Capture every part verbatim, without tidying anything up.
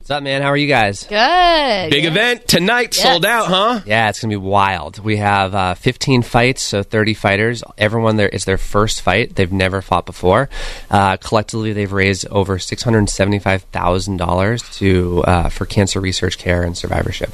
What's up, man? How are you guys? Good. Big event tonight, Yes. sold out, huh? Yeah, it's going to be wild. We have uh, fifteen fights, so thirty fighters. Everyone there is their first fight. They've never fought before. Uh, collectively, they've raised over six hundred seventy-five thousand dollars to uh, for cancer research, care, and survivorship.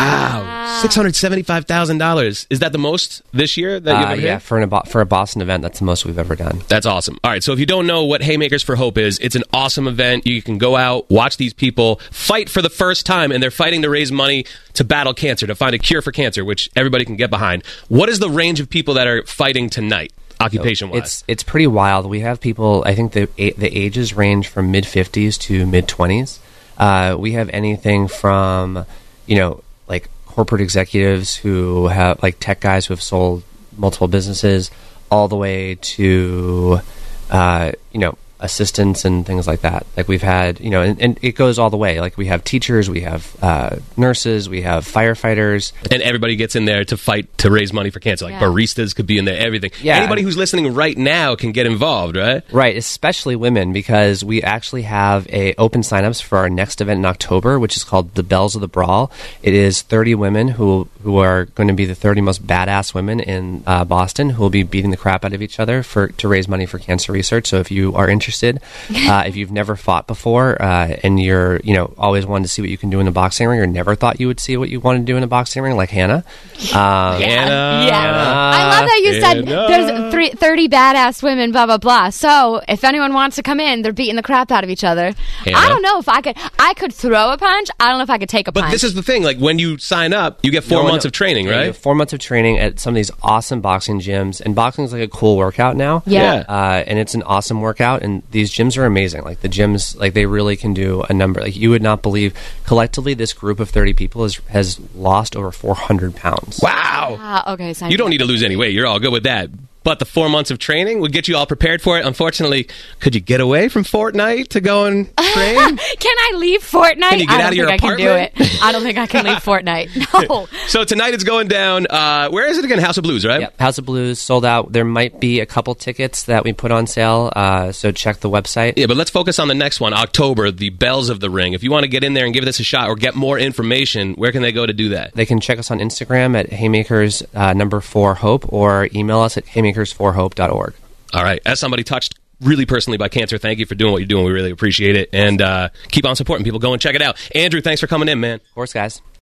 Wow. six hundred seventy-five thousand dollars. Is that the most this year that you've Uh, ever yeah, hit? for, an, abo- for a Boston event, that's the most we've ever done. That's awesome. All right, so if you don't know what Haymakers for Hope is, it's an awesome event. You can go out, watch these people fight for the first time, and they're fighting to raise money to battle cancer, to find a cure for cancer, which everybody can get behind. What is the range of people that are fighting tonight, occupation-wise? It's it's pretty wild. We have people, I think the the ages range from mid-fifties to mid-twenties. Uh, we have anything from, you know, like corporate executives who have, like tech guys who have sold multiple businesses, all the way to, uh, you know, assistants and things like that. Like we've had, you know, and, and it goes all the way. Like we have teachers, we have uh, nurses, we have firefighters. And everybody gets in there to fight to raise money for cancer. Like Yeah. baristas could be in there, everything. Yeah. Anybody who's listening right now can get involved, right? Right, especially women, because we actually have a open signups for our next event in October, which is called the Bells of the Brawl. It is thirty women who who are going to be the thirty most badass women in uh, Boston who will be beating the crap out of each other for to raise money for cancer research. So if you are interested, uh, if you've never fought before uh, and you're you know always wanted to see what you can do in a boxing ring, or never thought you would see what you want to do in a boxing ring, like Hannah. Um, Hannah. Yeah. I love that you said Hannah. there's three, thirty badass women, blah, blah, blah. So if anyone wants to come in, they're beating the crap out of each other. Hannah. I don't know if I could. I could throw a punch. I don't know if I could take a But punch. this is the thing. Like, when you sign up, you get four No, months no. of training, Yeah, you right? have four months of training at some of these awesome boxing gyms, and boxing is like a cool workout now. Yeah. uh, and it's an awesome workout, and these gyms are amazing. Like the gyms, like they really can do a number. Like you would not believe. Collectively, this group of thirty people has has lost over four hundred pounds. Wow. Ah, okay, sign You me don't up. need to lose any weight. You're all good with that. But the four months of training would get you all prepared for it. Unfortunately, could you get away from Fortnite to go and train? Can I leave Fortnite? Can you get I don't out of your think I can do apartment? it. I don't think I can leave Fortnite. No. So tonight it's going down. Uh, where is it again? House of Blues, right? Yep. House of Blues sold out. There might be a couple tickets that we put on sale, uh, so check the website. Yeah, but let's focus on the next one, October, the Bells of the Ring. If you want to get in there and give this a shot or get more information, where can they go to do that? They can check us on Instagram at haymakers uh, number four hope, or email us at haymakers four hope dot org. All right. As somebody touched really personally by cancer, thank you for doing what you're doing. We really appreciate it. And uh, keep on supporting people. Go and check it out. Andrew, thanks for coming in, man. Of course, guys.